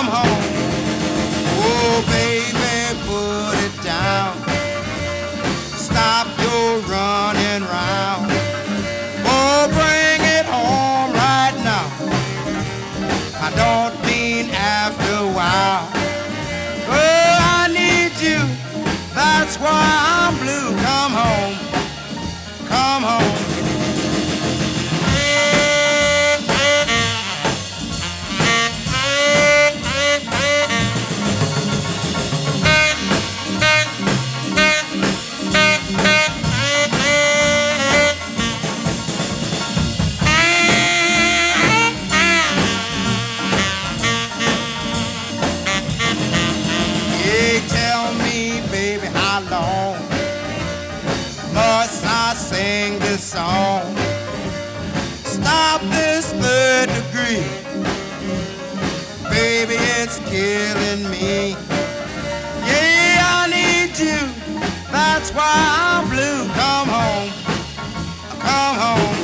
come home. Oh, baby, put it down. Stop your running round. Oh, bring it home right now. I don't mean after a while. Oh, I need you. That's why I'm blue. Come home. Come home. Tell me, baby, how long must I sing this song? Stop this third degree. Baby, it's killing me. Yeah, I need you. That's why I'm blue. Come home. Come home.